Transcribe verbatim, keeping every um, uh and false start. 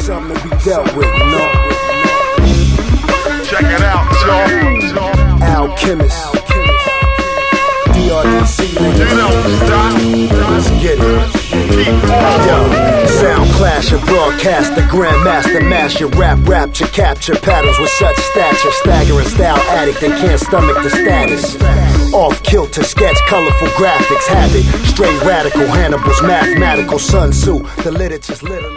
something to be dealt with, you know? Check it out, y'all. Alchemist. D R D C, nigga. You don't stop. Let's get it. Keep on. Yo, sound clash, your broadcast, the grandmaster mash, your rap, rapture, capture patterns with such stature, staggering style addict, they can't stomach the status. Off kilter, sketch colorful graphics, habit, straight radical, Hannibal's mathematical, Sun Tzu, the literature's literally.